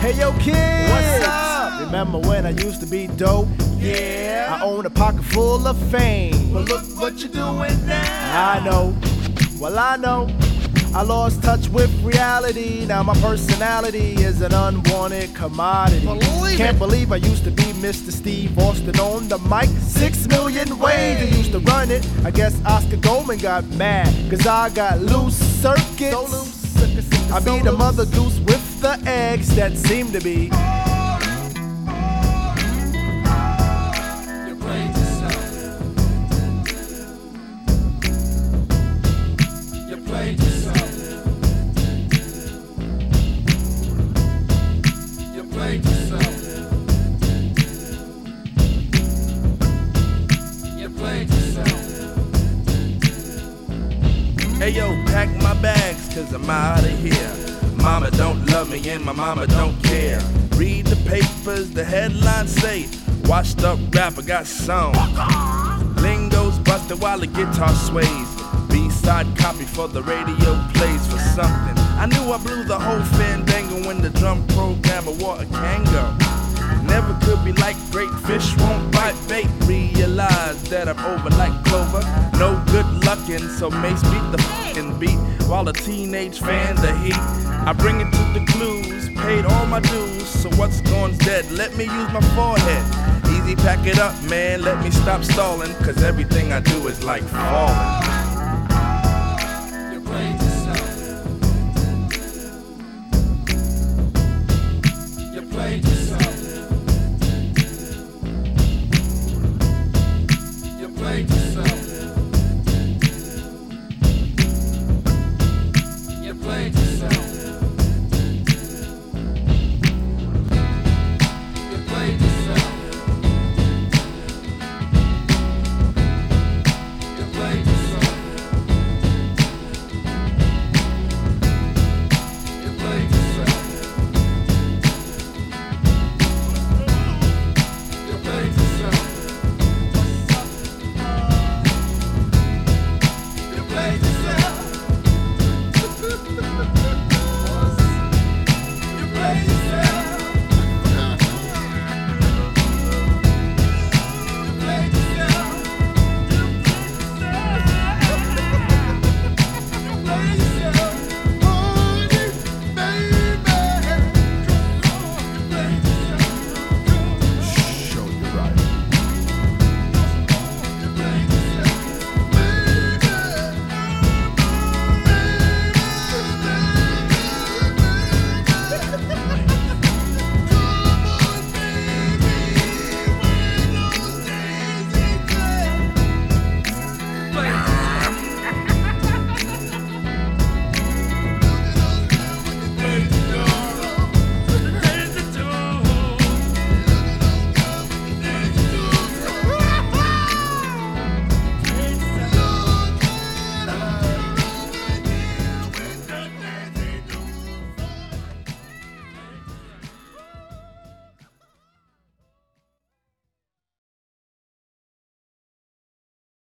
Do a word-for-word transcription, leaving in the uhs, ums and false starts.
Hey yo kids, What's up? Remember when I used to be dope? Yeah. I own a pocket full of fame. But look what you're doing now. I know, well I know, I lost touch with reality. Now my personality is an unwanted commodity. Believe Can't it. believe I used to be Mister Steve Austin on the mic. Six million ways I used to run it. I guess Oscar Goldman got mad, cause I got loose circuits. So loose, circuit, circuit, I so be the loose. mother goose with the eggs that seem to be. You played yourself. You played yourself. You played yourself. You played yourself. Hey yo, pack my bags, cause I'm out of here. Mama don't love me and my mama don't care. Read the papers, the headlines say washed up rapper got song. Lingo's busted while the guitar sways. B-side copy for the radio plays for something. I knew I blew the whole fandango when the drum programmer wore a Kango. Never could be like great fish won't bite bait. Realize that I'm over like Clover. No good luckin', so Mace beat the fucking beat while the teenage fan the heat. I bring it to the clues, paid all my dues, so what's gone's dead? Let me use my forehead. Easy, pack it up, man. Let me stop stalling, cause everything I do is like falling.